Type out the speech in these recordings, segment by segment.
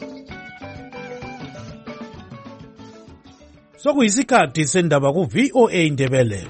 Sokuyisikhathi sendaba ku VOA Indebele.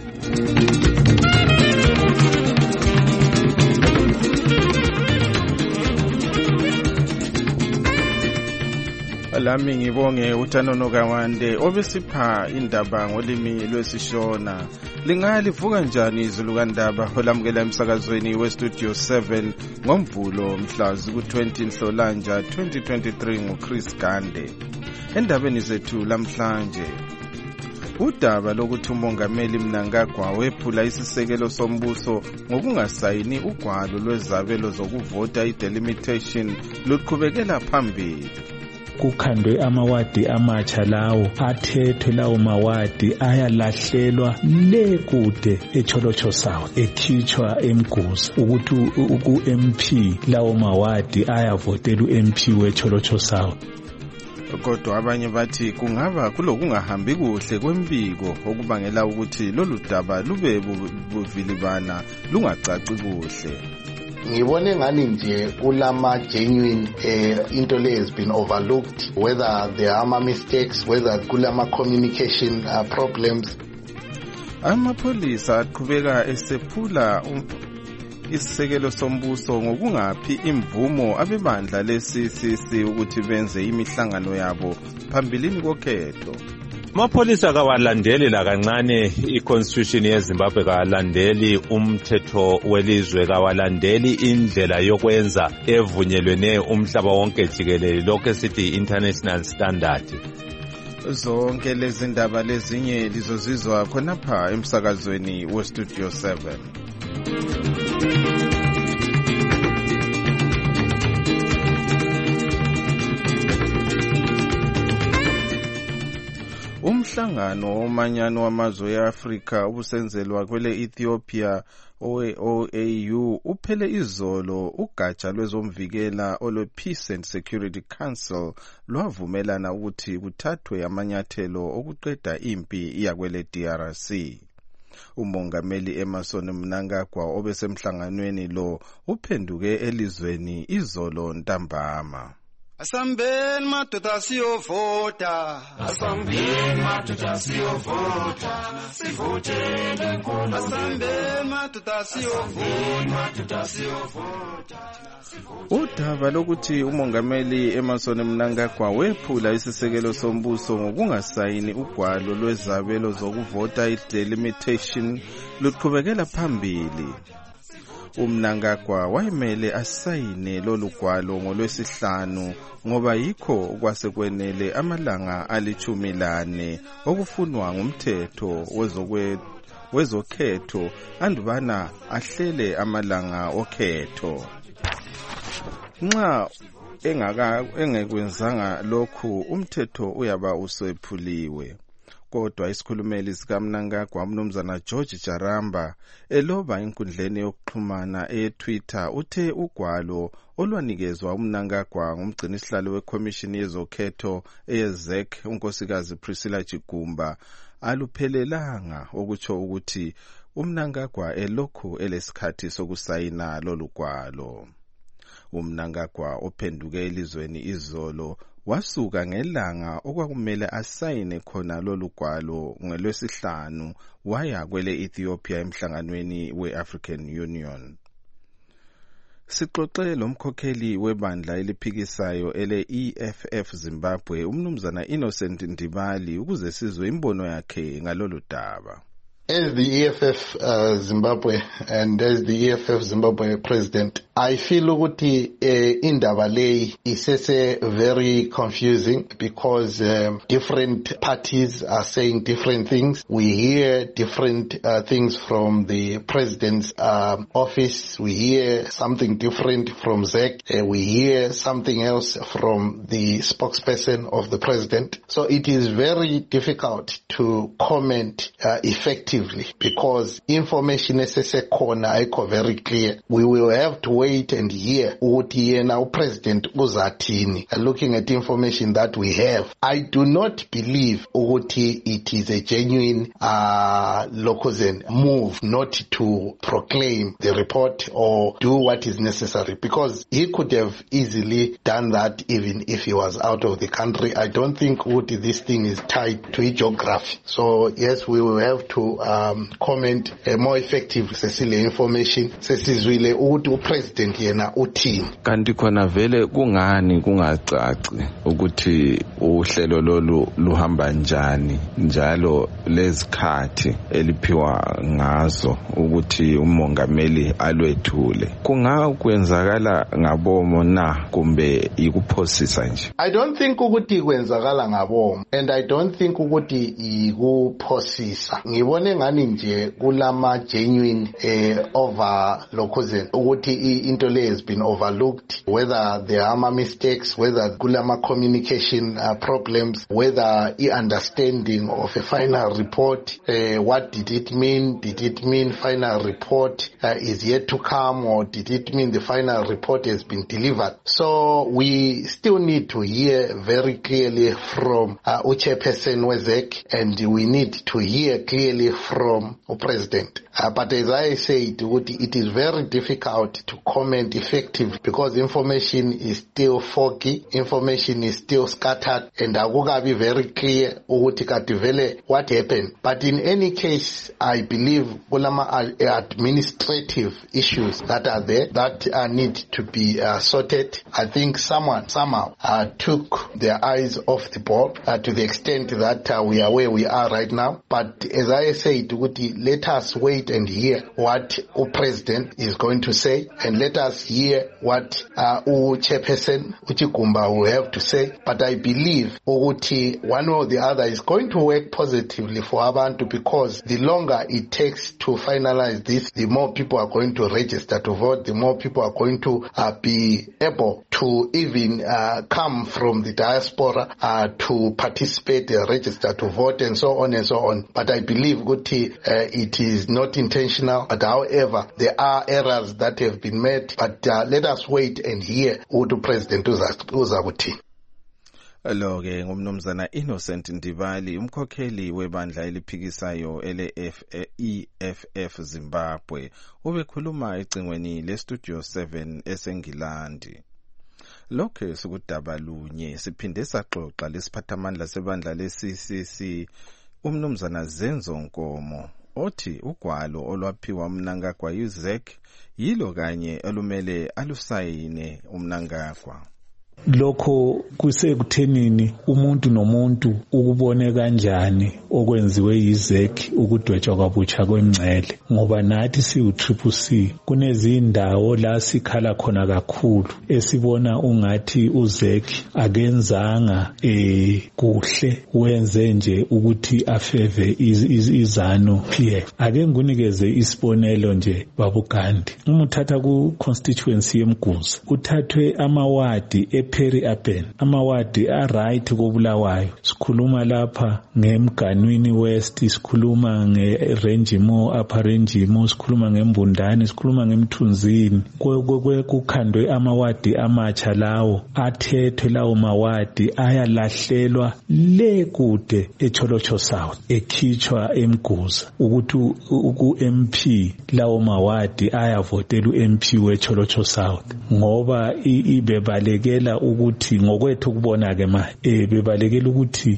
Lami ngibonge uThanono Kawande obesipha indaba ngolimi lwesishona. Lingalivuka njani izulu kandaba olamukela emsakazweni weStudio 7 ngoMvulo mhla ku-20 Nhlolanja 2023 nguChris Gande. Endabeni zethu lamhlanje, udaba lokuthi umongameli Mnangagwa wephula isisekelo sombuso ngokungasayini ugwalo lwezabelo zokuvota i-delimitation luqhubekela phambili. Kukhandwe amawadi amatsha lawo athethwe lawo mawadi ayalahlelwa le kude eCholocho South ekhitshwa eMguzi ukuthi ku-MP lawo mawadi ayavotela u-MP weCholocho South. Kodwa abanye bathi kungaba kulokungahambi kuhle kwembiko okubangela ukuthi lolu daba lube buvilibana lungacaci kuhle. Ngibone ngani nje kulama genuine into le has been overlooked, whether there are mistakes, whether kulama communication problems. Amapolisa aqhubeka esephula isisekelo sombuso ngokungaphi imvumo abebandla leCCC ukuthi benze imihlangano yabo phambilini kokhetho. Amapolisa kawalandeli la kancane iconstitution yeZimbabwe, kawalandeli umthetho welizwe, kawalandeli indlela yokwenza evunyelwene umhlaba wonke jikelele, lokho esithi international standard. Zonke lezi ndaba lezinye lizozizwa khonapha emsakazweni weStudio 7. Umhlangano womanyano wamazwe eAfrika obusenzelwa kwele Ethiopia OAU uphele izolo. Ugatsha lwezomvikela olwe Peace and Security Council lwavumelana ukuthi kuthathwe amanyathelo okuqeda impi yakwele DRC. Umongameli Emmerson Mnangagwa obesemhlanganweni lo uphenduke elizweni izolo ntambama. Asambeni madoda siyovota, asambeni madoda siyovota, sivotele nkolo. Asambeni madoda siyovota. Udaba lokuthi umongameli Emmerson Mnangagwa wephula isisekelo sombuso ngokungasayini ugwalo lwezabelo zokuvota i-delimitation luqhubekela phambili. Mnangagwa wayemele asayine lolu gwalo ngoLwesihlanu ngoba yikho kwasekwenele amalanga ali-14 okufunwa ngumthetho wezokhetho andubana ahlele amalanga okhetho. Nxa engekwenzanga lokhu umthetho uyaba usephuliwe. Kodwa isikhulumeli sikaMnangagwa uMnumzana George Jaramba eloba enkundleni yokuxhumana eTwitter uthe ugwalo olwanikezwa uMnangagwa ngumgcinisihlalo weCommission yezokhetho eYezek unkosikazi Priscilla Chigumba aluphelelanga, okutsho ukuthi uMnangagwa elokhu elesikhathi sokusayina lolu gwalo. uMnangagwa ophenduke elizweni izolo wasuka ngelanga okwakumele asayine khona lolu gwalo ngeLwesihlanu waya kwele Ethiopia emhlanganweni weAfrican Union. Sixoxe lomkhokheli webandla eliphikisayo ele-EFF Zimbabwe uMnumzana Innocent Ndibali ukuze sizwe imbono yakhe ngalolu daba. As the EFF Zimbabwe and as the EFF Zimbabwe president, I feel ukuthi indaba leyi isese very confusing because different parties are saying different things. We hear different things from the president's office. We hear something different from ZEC. We hear something else from the spokesperson of the president. So it is very difficult to comment effectively effectively, because information esesekhona ayikho very clear. We will have to wait and hear ukuthi yena upresident uzathini. Looking at information that we have, I do not believe ukuthi it is a genuine Lokozen move not to proclaim the report or do what is necessary, because he could have easily done that even if he was out of the country. I don't think this thing is tied to geography. So yes, we will have to comment more effective sesile information sesizwile ukuthi upresident yena uthini. Kanti khona vele kungani kungacaci ukuthi uhlelo lolu luhamba njani njalo lezikhathi eliphiwa ngazo ukuthi umongameli alwethule. Kungakwenzakala ngabomo na kumbe ikuphosisa nje? I don't think ukuthi kwenzakala ngabomo, and I don't think ukuthi ikuphosisa. Ngibone ngani nje kulama genuine overlooked ukuthi into le has been overlooked, whether there are mistakes, whether kulama communication problems, whether understanding of a final report, what did it mean? Did it mean final report is yet to come, or did it mean the final report has been delivered? So we still need to hear very clearly from Chairperson Wezek, and we need to hear clearly from the President. But as I said, it is very difficult to comment effectively because information is still foggy, information is still scattered, and I will be very clear what happened. But in any case, I believe administrative issues that are there that need to be sorted. I think someone somehow took their eyes off the ball to the extent that we are where we are right now. But as I said, let us wait and hear what the President is going to say, and let us hear what Chairperson Uchigumba will have to say. But I believe one or the other is going to work positively for Abantu, because the longer it takes to finalize this, the more people are going to register to vote, the more people are going to be able to even come from the diaspora to participate, register to vote, and so on and so on. But I believe it is not intentional, but however, there are errors that have been made. But let us wait and hear what the President uzakuthi. Lo-ke ngumnumzana Innocent Ndibali, umkhokheli webandla eliphikisayo EFF Zimbabwe, ubekhuluma ecingweni leStudio 7 eseNgilandi. Lokho sikudaba lunye siphinde saxoxa lesiphathamandla sebandla leCCC umnumzana Zenzo Nkomo othi ugwalo olwaphiwa uMnangagwa Yuzek yilo kanye elumele alusayine uMnangagwa. Lokho kusekuthenini umuntu nomuntu ukubone kanjani okwenziwe yiZek ukudwetshwa kwabutsha kwemncele, ngoba nathi siyi-CCC kunezindawo la sikhala khona kakhulu esibona ungathi uZek akenzanga kuhle, wenze nje ukuthi afeve izanu PF. Ake ngunikeze isibonelo nje babugandi. Umuthatha ku constituency yeMguza uthathwe amawadi peri-urban, amawadi a-right koBulawayo. Sikhuluma lapha ngeMganwini West, sikhuluma ngeRenjimo, Upper Renjimo, sikhuluma ngeMbundane, sikhuluma ngeMthunzini. Kukhandwe amawadi amatsha lawo, athethwe lawo mawadi ayalahlelwa le kude eCholocho South, ekhitshwa eMguza ukuthi ku-MP lawo mawadi ayavotela u-MP weCholocho South, ngoba ibebalekela ukuthi ngokwethu kubona ke manje bebalekela ukuthi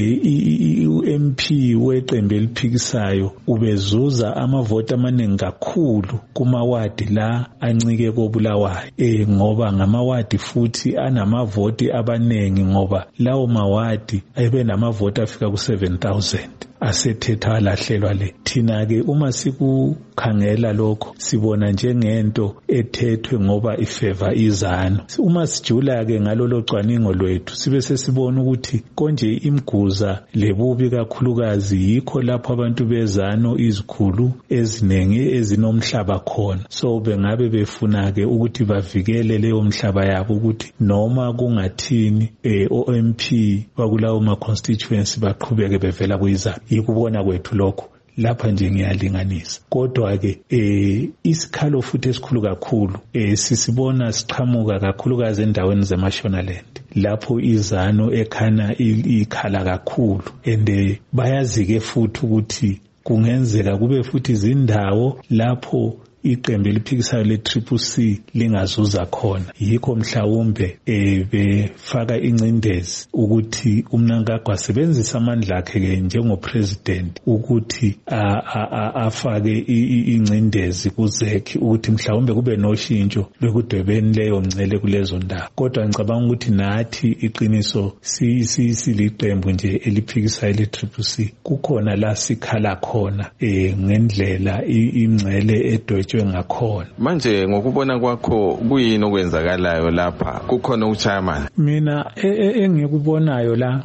uMP weqembu eliphikisayo ubezuza amavoti amaningi kakhulu kumawadi la ancike koBulawayo, ngoba ngamawadi futhi anamavoti abanengi, ngoba lawo mawadi ebe namavoti afika ku7,000 asethetha alahlelwa le. Thina ke uma sikukhangela lokho sibona njengento ethethwe ngoba ifeva izano. Uma sijula ke ngalolo cwaningo lwethu sibe sesibona ukuthi konje imguza lebubi kakhulukazi yikho lapho abantu bezano izikhulu ezinengi ezinomhlaba khona. So bengabe befuna ke ukuthi bavikele leyo mhlaba yabo ukuthi noma kungathini OMP bakulawo ma constituency baqhubeke bevela kuyizana. Yikubona kwethu lokho lapha nje ngiyalinganisa. Kodwa ke isikhalo futhi esikhulu kakhulu sisibona siqhamuka kakhulukazi endaweni zeMashonaland lapho izano ekhana ikhala kakhulu, and bayazi-ke futhi ukuthi kungenzeka kube futhi izindawo lapho iqembu eliphikisayo le-CCC lingazuza khona. Yikho mhlawumbe befaka incindezi ukuthi uMnangagwa asebenzisa amandla akhe-ke njengopresident ukuthi afake incindezi kuzekhi ukuthi mhlawumbe kube noshintsho lokudwebeni leyo ngcele kulezo ndawo. Kodwa ngicabanga ukuthi nathi iqiniso siliqembu nje eliphikisayo le-CCC kukhona la sikhala khona ngendlela ingcele edwetshwe ngakhona. Manje ngokubona kwakho kuyini okwenzakalayo lapha? Kukhona uchairman? Mina engikubonayo la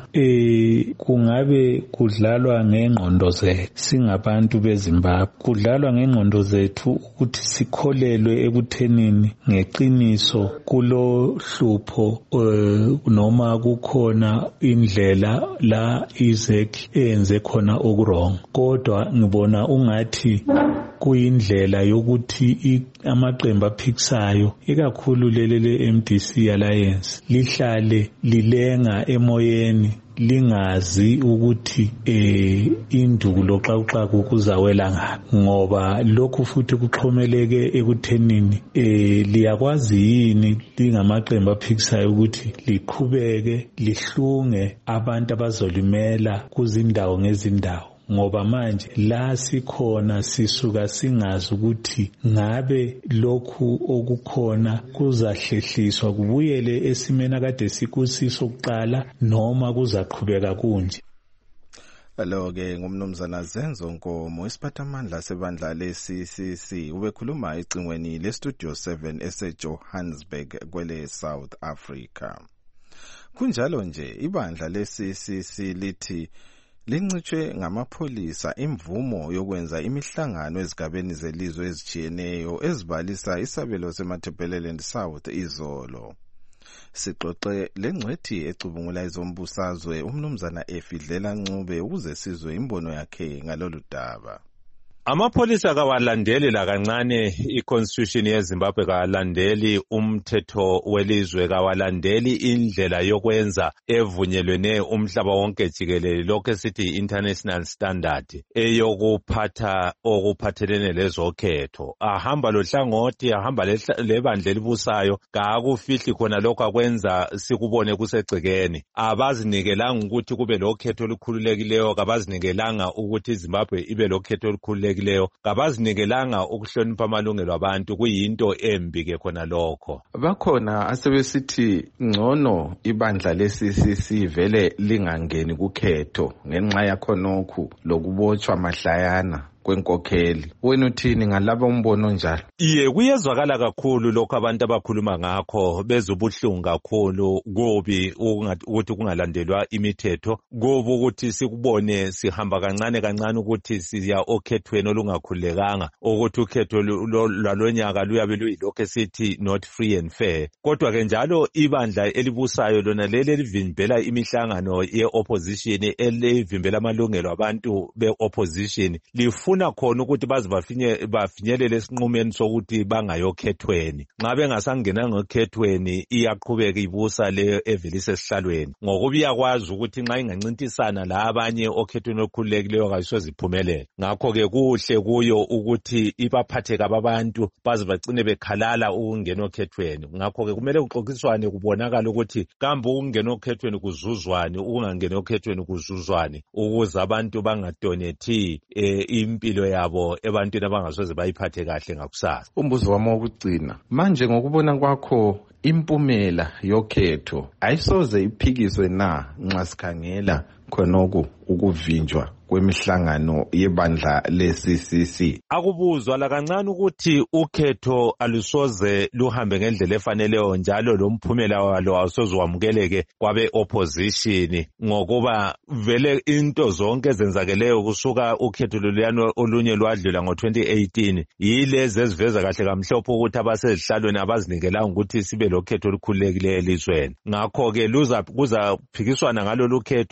kungabe kudlalwa ngengqondo zethu singabantu beZimbabwe, kudlalwa ngengqondo zethu ukuthi sikholelwe ekuthenini ngeqiniso kulo hlupho noma kukhona indlela la izekhi eyenze khona okurong. Kodwa ngibona ungathi kuyindlela yokuthi amaqembu aphikisayo ikakhulu lele MDC Alliance lihlale lilenga emoyeni lingazi ukuthi indulo xaxaku kuzawela ngaphi, ngoba lokhu futhi kuxhomeleke ekuthenini liyakwazi yini lingamaqembu aphikisayo ukuthi liqhubeke lihlunge abantu abazolimela kuzindawo ngezindawo. Ngoba manje la sikhona sisuka singazi ukuthi ngabe lokhu okukhona kuzahlehliswa kubuyele esimeni akade sikusiso kuqala noma kuzaqhubeka kunje. Alo-ke ngumnumzana Zenzo Nkomo, isiphathamandla sebandla le-CCC, ubekhuluma ecingweni le-Studio 7 eseJohannesburg kwele South Africa. Kunjalo nje ibandla le-CCC lithi lincitshwe ngamapholisa imvumo yokwenza imihlangano ezigabeni zelizwe ezitshiyeneyo ezibalisa isabelo seMatabeleland South izolo. Sixoxe lengcwethi ecubungula izombusazwe umnumzana Efidlela Ncube ukuze sizwe imbono yakhe ngalolu daba. Amapholisa kawalandeli lakancane iconstitution yeZimbabwe, kawalandeli umthetho welizwe, kawalandeli indlela yokwenza evunyelwene umhlaba wonke jikelele, lokho sithi international standard eyokuphatha okuphathelene lezokhetho. Ahamba lohlangothi, ahamba lebandla elibusayo, kakufihli khona lokho akwenza sikubone kusegcekeni. Abazinikelanga ukuthi kube lokhetho olukhululekileyo, kabazinikelanga ukuthi iZimbabwe ibe lokhetho olukhululekileyo, kabazinikelanga ukuhlonipha amalungelo abantu. Kuyinto embi ke khona lokho. Bakhona asebesithi ngcono ibandla le-CCC vele lingangeni kukhetho ngenxa yakhonokhu lokubotshwa mahlayana kwenkokheli. Wena uthini ngalaba umbono njalo? Iye, kuyezwakala kakhulu lokho abantu abakhuluma ngakho, bezubuhlungu kakhulu kubi ukuthi kungalandelwa imithetho, kubi ukuthi sikubone sihamba kancane kancane ukuthi siya okhethweni olungakhulekanga, ukuthi ukhetho lwalonyaka luyabe luyilokho sithi not free and fair. Kodwa ke njalo ibandla elibusayo lona leli livimbela imihlangano ye-opposition, elivimbela amalungelo abantu be-opposition, lifuna khona ukuthi baze bafinyelele esinqumeni sokuthi bangayokhethweni. Nxa bengasangenanga okhethweni iyaqhubeka ibusa le evelise esihlalweni, ngokuba iyakwazi ukuthi nxa ingancintisana la abanye okhethweni olukhululekileyo kayisoze iphumelele. Ngakho-ke kuhle kuyo ukuthi ibaphathe kabantu baze bagcine bekhalala ukungena okhethweni. Ngakho-ke kumele kuxoxiswane kubonakala ukuthi kambe ukungena okhethweni kuzuzwane, ukungangena okhethweni kuzuzwane, ukuze abantu bangadonethi impilo yabo ebantwini abangasoze bayiphathe kahle ngakusasa. Umbuzo wami wokugcina, manje ngokubona kwakho impumela yokhetho ayisoze iphikiswe na nxa sikhangela khonokho ukuvinjwa kwemihlangano yebandla le-CCC? Akubuzwa lakancane ukuthi ukhetho alusoze luhambe ngendlela efaneleyo, njalo lo mphumela walo awusoze wamukeleke kwabe opposition, ngokuba vele into zonke ezenzakeleyo kusuka ukhetho loluyana olunye lwadlula ngo-2018 yilezi eziveza kahle kamhlophe ukuthi abasezihlalweni abazinikelanga ukuthi sibe lokhetho olukhululekileyo elizweni. Ngakho-ke kuzaphikiswana ngalolu khetho lokho kuthiwa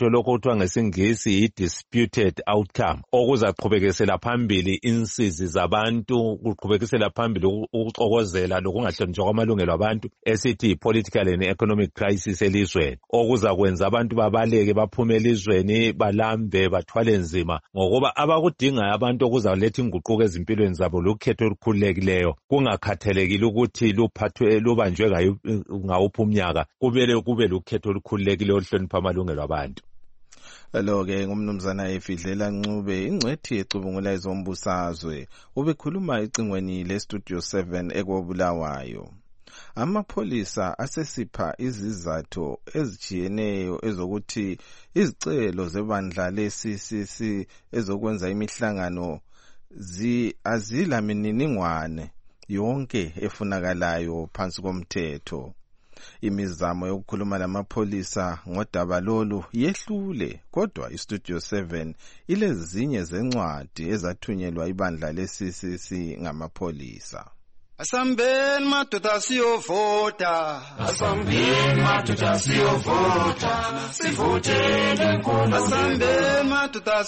kuthiwa ngesingisi i-disputed outcome, okuzaqhubekisela phambili insizi zabantu, kuqhubekisela phambili ukuxokozela lokungahlonitshwa kwamalungelo abantu esithi political and economic crisis elizweni, okuzakwenza abantu babaleke baphume elizweni balambe bathwale nzima, ngokuba abakudingayo abantu okuzaletha inguquko ezimpilweni zabo lukhetho olukhululekileyo, kungakhathalekile ukuthi lubanjwe ngawuphi umnyaka, kumele kube lukhetho olukhululekileyo oluhlonipha amalungelo abantu. Lo-ke ngumnumzana Efidlela Ncube, ingcwethi ecubungula ezombusazwe, ubekhuluma ecingweni le-Studio 7 eKobulawayo. Amapholisa asesipha izizathu ezijiyeneyo ezokuthi izicelo zebandla le-CCC ezokwenza imihlangano azila mininingwane yonke efunakalayo phansi komthetho. Imizamo yokukhuluma lamapholisa ngodaba lolu yehlule, kodwa iStudio 7 ilezinye zencwadi ezathunyelwa ibandla le-CCC ngamapholisa. Asambeni madoda siyovota, asambeni madoda siyovota, sivotele inkulu. Asambeni madoda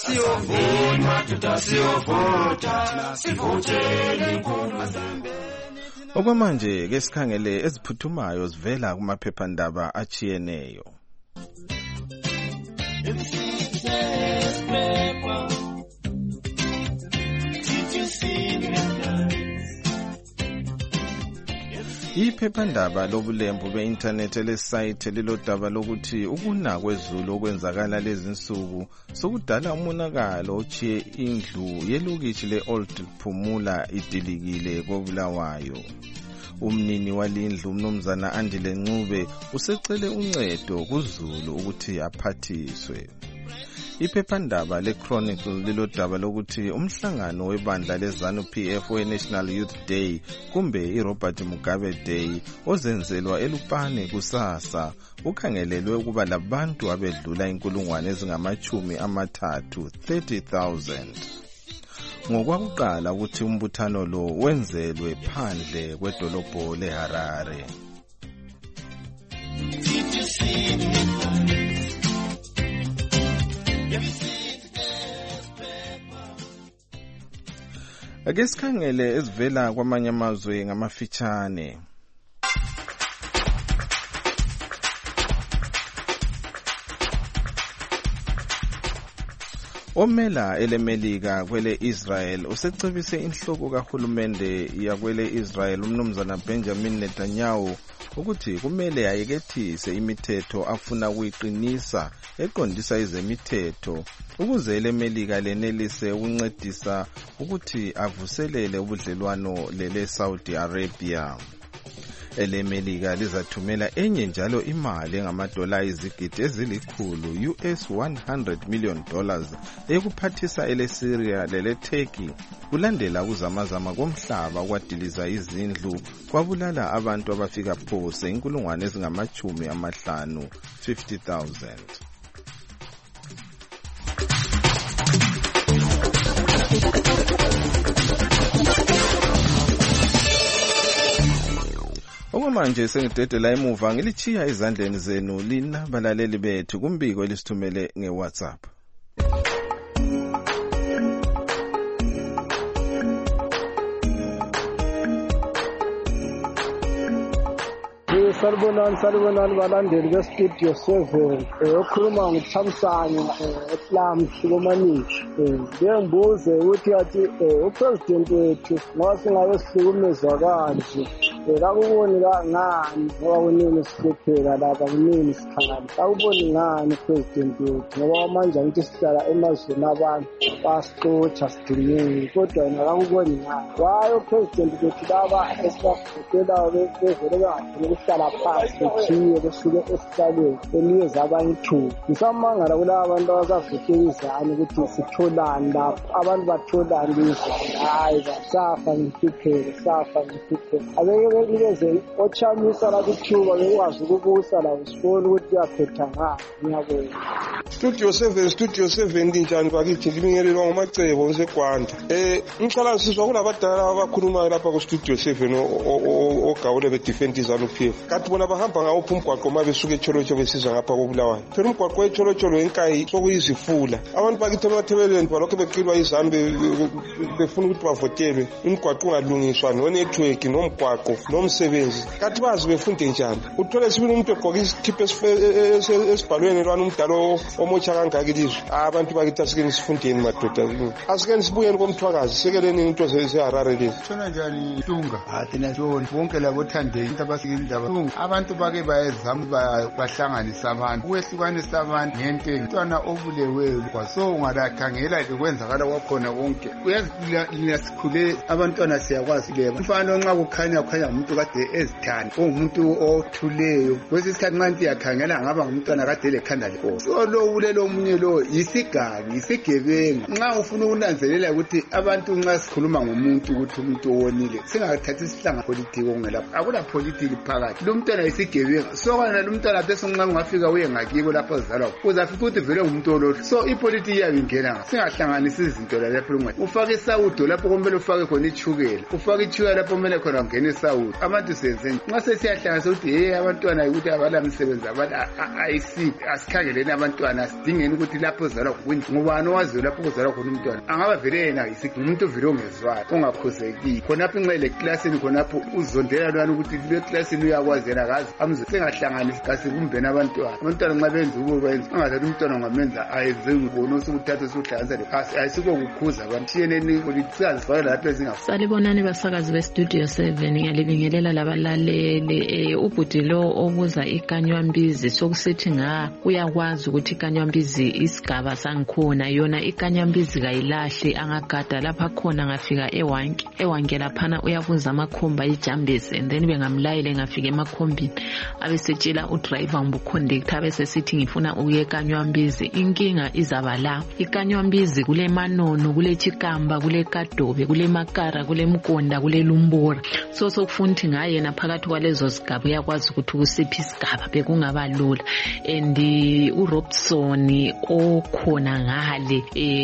siyovota, sivotele inkulu. Okwamanje ke sikhangele eziphuthumayo zivela kumaphephandaba achiyeneyo. Iphephandaba lobulembu be-internet lesite lilodaba lokuthi ukuna kwezulu okwenzakala lezi nsuku sokudala umonakalo ochiye indlu yelokishi le-Old Phumula idilikile koBulawayo. Umnini walindlu umnumzana Andile Ncube usecele uncedo kuZulu ukuthi aphathiswe. Iphephandaba le-Chronicle lilodaba lokuthi umhlangano webandla le-ZANU-PF we-National Youth Day kumbe i-Robert Mugabe Day ozenzelwa eLupane kusasa ukhangelelwe ukuba labantu abedlula 30,000. Ngokwakuqala ukuthi umbuthano lo wenzelwe phandle kwedolobho leHarare. Ake sikhangele ezivela kwamanye amazwe ngamafitshane. Omela elemelika kwele Israel usecebise inhloko kahulumende yakwele Israel umnumzana Benjamin Netanyahu ukuthi kumele ayekethise imithetho afuna ukuyiqinisa eqondisa izemithetho ukuze elemelika lenelise ukuncedisa ukuthi avuselele ubudlelwano lele-Saudi Arabia. Elemelika lizathumela enye njalo imali engamadola izigidi ezilikhulu $100 million ekuphathisa ele-Syria lele-Turkey kulandela ukuzamazama komhlaba okwadiliza izindlu kwabulala abantu abafika phose 50,000. Okwamanje sengidedela emuva ngilichiya ezandleni zenu lina balaleli bethu kumbiko elisithumele ngeWhatsApp. Salibonani balandeli beStudio 7 okhuluma ngithamsanyi ePlum Hlumanisi. Ngiyembuze ukuthi athi upresident wethu ngasingabe sihlukumezwa kanje akuboni ngani ngoba kunini sihlupheka lapha kunini sikhangana akuboni ngani upresident wethu ngoba manje ngithi sihlala emazweni abantu basixotsha sidinile kodwa yena akuboni ngani wayo upresident wethu laba esibafutela bevele bangafuni ukuhlala phansi bechiye besuke esihlalweni benikeza abanye ithuba. Ngisamangala kulaba abantu abasavutelizana ukuthi sitholani lapho abantu batholani izwi hayi safa ngihlupheke abeke benikeze ochamisa la ithuba bekwazi ukubusa la usibona ukuthi uyaphetha ngani. Ngiyabonga. Studio 7 linjani bakithi libingelelwa ngomacebo ngiseGwanda. Ngihlala sizwa kulabadala abakhuluma lapha ku Studio 7 ogawule be-defend izanu PF. Kanti bona bahamba ngawuphi umgwaqo uma besuka eCholocholo besiza ngapha koBulawayo. Phela umgwaqo eCholocholo enkayi sokuyizifula. Abantu bakithi emathebeleni balokho beqilwa izambe befuna ukuthi bavotelwe. Umgwaqo ungalungiswa no-network nomgwaqo nomsebenzi. Kanti bazi befunde njani? Uthole sibili umuntu egqoka isikipa esibhalweni lwana umdalo omotsha kangaka ilizwe. Abantu bakithi asikeni sifundeni madoda. Asikeni sibuyeni komthwakazi sekeleni into zeHarare lezi. Tshona njani Tunga? Thina John bonke labo thandeni into abasikeni indaba. Abantu bake bayezama bahlanganisa abantu. Ukwehlukanisa abantu ngento entwana obuleweyo kwaso ungalakhangela kwenzakala kwakhona konke. Uyasikhule abantwana siyakwazi leba. Mfana nxa kukhanya umuntu kade ezithanda. Umuntu othuleyo. Kwesi isikhathi nxa yakhangela ngaba ngumntwana kade lekhanda lekho. So lo ulelo omunye lo isigebengu. Nxa ufuna ukunanzelela ukuthi abantu nxa sikhuluma ngomuntu ukuthi umuntu owonile singathathi isihlanga politiki ongelapha. Akula politiki phakathi. Lo mntwana isigebengu. So kana lo mntwana bese nxa ungafika uye ngakibo lapho zalwa. Uzafika ukuthi vele ngumuntu ololo. So ipolitiki yabingena. Singahlanganisa izinto lapho ngwe. Ufake isawudo lapho kumele ufake khona ichukela. Ufake ichukela lapho kumele khona ngene isawudo. Abantu senze. Nxa sesiyahlanganisa ukuthi abantwana ukuthi abala msebenzi abantu asikhangeleni abantwana sidingeni ukuthi lapho zalwa kwinto ngubani owaziyo lapho kuzalwa khona umntwana angaba vele yena umuntu vile ongezwayo ongakhuzeki khonapho inxele eklasini khonapho uzondela lwana ukuthi le klasini uyakwazi yena akazi singahlanganisi kasi kumbena abantwana nxa benza ukubenza angazathi umntwana ngamenza ayenze ngono sokuthatha sokuhlanganisa lephasi ayisiko kukhuza abantu thiyeneni ukuthi sizifana lapho ezingafani. Salibonani basakazi be-Studio 7 ngiyalibingelela labalaleli ubhuti lo obuza ikanywambizi sokusithi uyakwazi ukuthi ikanywambizi isigaba sangikhona yona ikanywambizi kayilahle angagada lapha khona ngafika ewanke laphana uyabuza amakhomba ijambesi and then bengamlayele ngafika emakhombini abesetshela udriver ngumconductor abesesithi ngifuna ukuye ekanywambizi inkinga izaba la ikanywambizi kule Manono kule Chikamba kule Kadobe kule Makara kule Mkonda kule Lumbora so sokufunthi ngayena phakathi kwalezo sigaba uyakwazi ukuthi ukusiphi isigaba bekungaba lula and uRobson okhona ngale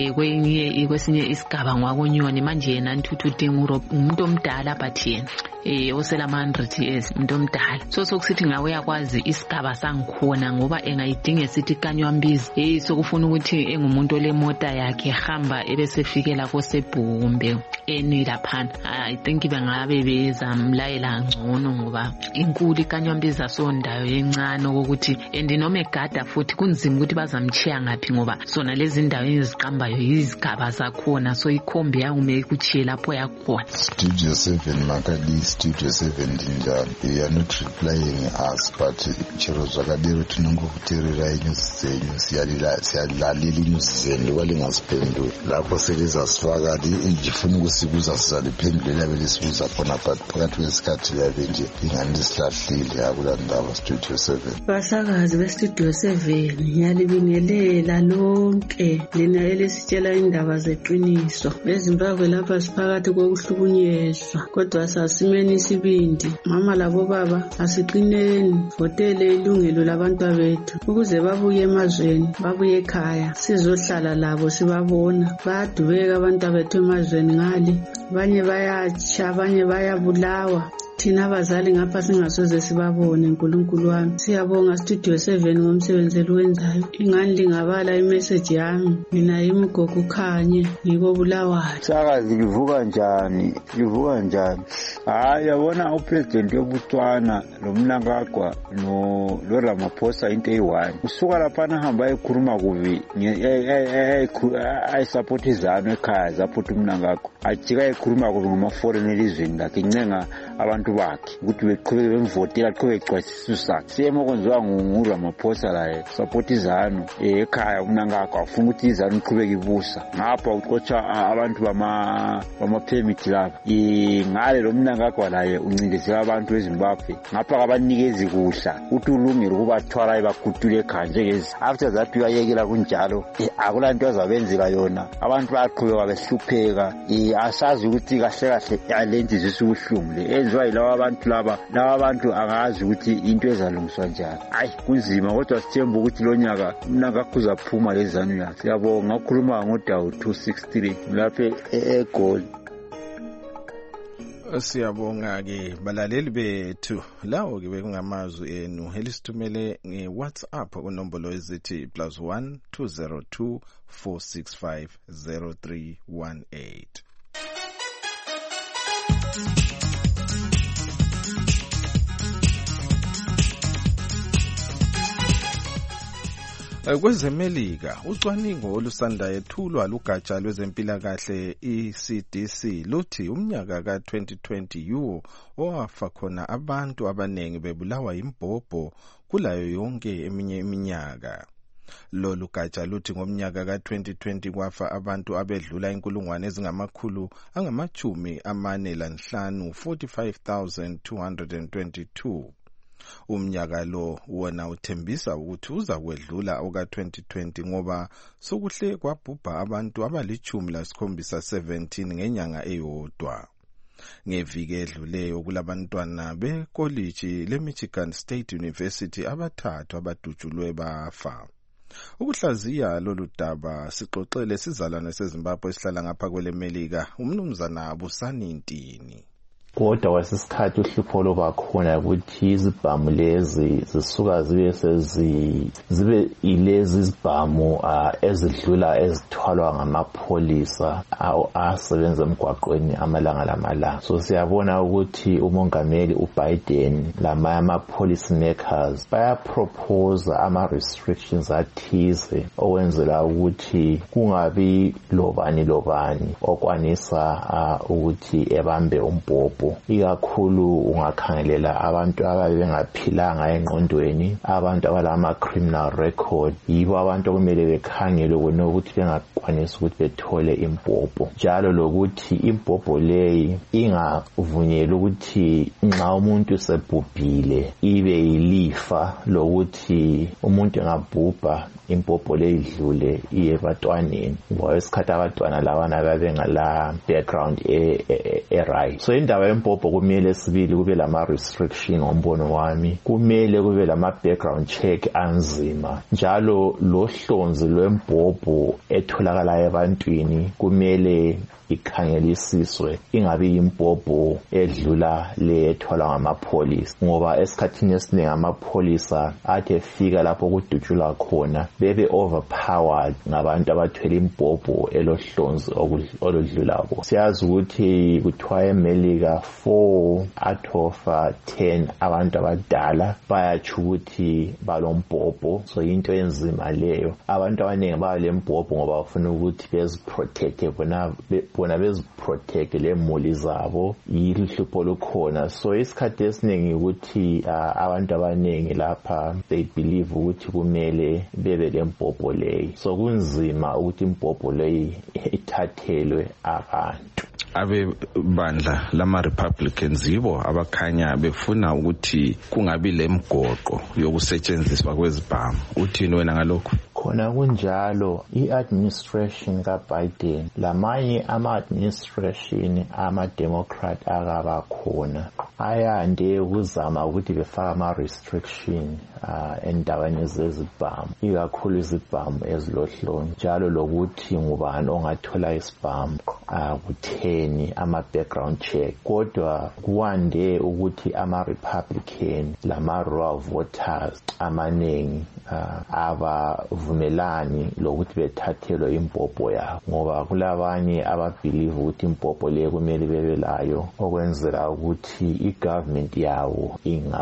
kwesinye isigaba ngwakonyoni manje yena ntuthu dinga umuntu omdala but yena osela 100 years umuntu omdala so sokusithi ngawe uyakwazi isigaba sangikhona ngoba engayidinga sithi kanywambizi sokufuna ukuthi engumuntu olemota yakhe ehamba ebesefikela koSebhuku kumbe eni laphana I think bengabe bezamlayela ngcono ngoba inkulu ikanywambizi asondayo encane ukuthi noma egada futhi kunzima ukuthi bazamchiya ngapi ngoba sona lezi ndawo eziqambayo izigaba zakhona so ikhombi yangume kuchiye lapho yakhona. Studio 7 Makadi Studio 7 njani you are not replying us but chero zvakadero tinongokuteerera news dzenyu siyalalela news dzenu walingaziphenduli lapho selizasifaka ndifuna ukusibuza sizaliphendulela belisibuza khona phakathi kwesikhathi yabe nje ingani lisilahlile akula ndaba. Studio 7 basakazi beStudio 7 ngiyalibingelela lonke lina elisitshela indaba zeqiniso eZimbabwe lapha siphakathi kokuhlukunyezwa kodwa sasimeni isibindi mama labo baba asiqineni votele ilungelo labantu bethu ukuze babuye emazweni babuye ekhaya sizohlala labo sibabona bayadubeka abantu bethu emazweni ngale abanye bayatsha abanye bayabulawa thina abazali ngapha singasoze sibabone uNkulunkulu wami. Siyabonga Studio 7 ngomsebenzi eliwenzayo. Ingani lingabala imessage yami mina imgogo ukhanye ngikobulawayo. Sakazi livuka njani? Yabona upresident yobuTswana lo Mnangagwa lo Ramaphosa into eyi1 usuka lapha hamba ekhuluma kubi support izano ekhaya support uMnangagwa ajika ekhuluma kubi ngoma foreign elizweni lakhe incenga abantu bakhe ukuthi beqhubeke bemvotela aqhubeke ecwasisa sakhe siyemo kwenziwa nguRamaphosa la support izano ekhaya uMnangagwa afuna ukuthi izano iqhubeke ibusa ngapha uqotsha abantu bama permit lapha ngale lo Mnangagwa laye uncindezela abantu eZimbabwe ngapha abanikezi kuhla uthi ulungile ukubathwala ebakutule ekhaya njengezi after that uyayekela kunjalo akulanto azabenzela yona abantu baqhubeka behlupheka asazi ukuthi kahle kahle alentizisa ubuhlungu le enziwa laba bantu angazi ukuthi into ezalungiswa njani. Hayi kunzima kodwa sithemba ukuthi lo nyaka kuzaphuma lezanu yakhe. Siyabonga ukukhuluma ngoDawu 263 lapha eGoli. Siyabonga-ke balaleli bethu, lawo-ke bekungamazwi enu elisithumele nge-WhatsApp kunombolo ezithi +1 202 465 0318. Kwezemelika, ucwaningo olusanda yethulwa lugatsha lwezempilakahle ECDC luthi umnyaka ka-2020 yiwo owafa khona abantu abanengi bebulawa yimbhobho kulayo yonke eminye iminyaka. Lolu gatsha luthi ngomnyaka ka-2020 kwafa abantu abedlula inkulungwane ezingamakhulu angama-45,222. Umnyaka lo wona uthembisa ukuthi uza kwedlula oka-2020 ngoba sokuhle kwabhubha abantu abali-17 ngenyanga eyodwa. Ngeviki edluleyo kulabantwana bekoliji leMichigan State University abathathu abadutshulwe bafa. Ukuhlaziya lolu daba sixoxele sizalwane seZimbabwe esihlala ngapha kwelemelika umnumzana Busani Ntini. Kodwa kwasisikhathi uhlupho lobakhona ukuthi izibhamu lezi zisuka zibe ilezi izibhamu ezidlula ezithwalwa ngamapholisa asebenza emgwaqweni amalanga lamalanga. So siyabona ukuthi umongameli uBiden ama-policy makers bayapropose ama-restrictions athize okwenzela ukuthi kungabi lobani okwanisa ukuthi ebambe umbhobho. Ikakhulu ungakhangelela abantu ababengaphilanga engqondweni, abantu abalama criminal record, yibo abantu okumele bekhangelwe kona ukuthi bengakwanisi ukuthi bethole imbhobho. Njalo lokuthi imbhobho leyi ingavunyelwa ukuthi nxa umuntu sebhubhile ibe yilifa lokuthi umuntu engabhubha imbhobho leyi idlule iye ebantwaneni, ngoba isikhathi abantwana labana babengala background right. So indaba yembhobho kumele sibili kube lama restriction ngombono wami, kumele kube lama background check anzima, njalo lo hlonzi lwembhobho etholakala ebantwini kumele ikhangelisiswe, ingabi imbhobho edlula le etholwa ngamapholisa, ngoba esikhathini esiningi amapholisa athi efika lapho kudutshulwa khona bebe overpowered ngabantu abathwele imbhobho elohlonzi oludlulako. Siyazi ukuthi kuthiwa eMelika 4 out of 10 abantu abadala bayatsho ukuthi balombhobho. So into enzima leyo, abantu abaningi balembhobho ngoba bafuna ukuthi beziprotecte bona beziprotecte lemuli zabo, yihlupho olukhona. So isikhathi esiningi ukuthi abantu abaningi lapha they believe ukuthi kumele bebe lembhobho leyi, so kunzima ukuthi imbhobho leyi ithathelwe abantu. Abe bandla lama Republicans yibo abakhanya befuna ukuthi kungabi lemgoqo yokusetshenziswa kwezibhamu. Uthini wena ngalokho? Khona kunjalo, i-administration kaBiden lamanye ama-administration ama-Democrat akaba khona ayande ukuzama ukuthi befaka ama-restriction endaweni zezibhamu, ikakhulu izibhamu ezilohlonzi, njalo lokuthi ngubani ongathola isibhamu kutheni ama-background check. Kodwa kuwande ukuthi ama-Republican lama-raw voters amaningi abavumelani lokuthi bethathelwe imbhobho yabo, ngoba kulabanye ababelieve ukuthi imbhobho le kumele bebelayo okwenzela ukuthi i-government yawo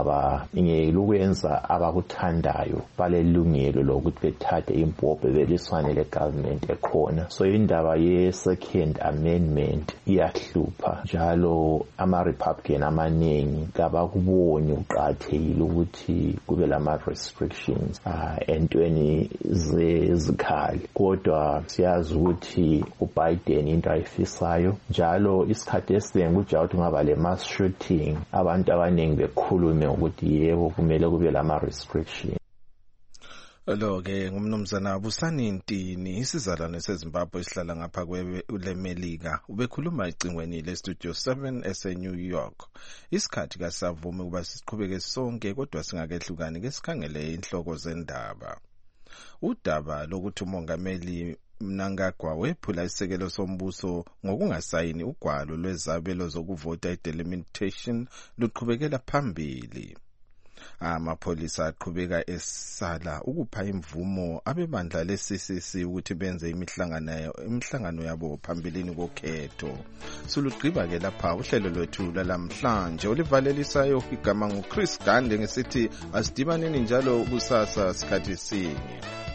ingekwenza abakuthandayo balelungelo lokuthi bethathe imbhobho beliswane le-government ekhona. So indaba ye-second amendment iyahlupha, njalo ama-Republican amaningi kabakuboni uqathekile ukuthi kube lama-restrictions entweni zezikhali. Kodwa siyazi ukuthi uBiden into ayifisayo, njalo isikhathi esiningi kujawa ukuthi ngaba le-mass shooting abantu abaningi bekhulume ukuthi yebo kumele kube lama-restriction. Lo ke ngumnumzana Busani Ntini isizalwane seZimbabwe esihlala ngapha kule Melika ubekhuluma icingweni le Studio 7 eseNew York. Isikhathi kasavumi kuba siqhubeke sonke kodwa singakehlukani ke sikhangele inhloko zendaba. Udaba lokuthi umongameli Mnangagwa wephula isekelo sombuso ngokungasayini ugwalo lwezabelo zokuvota delimitation luqhubekela phambili. Amapholisa aqhubeka esala ukupha imvumo abebandla leCCC ukuthi benze imihlangano yabo phambilini kokhetho. Sulugqiba ke lapha uhlelo lwethu lalamhlanje olivalelisayo igama nguChris Gande ngesithi asidibaneni njalo kusasa sikhathi sinye.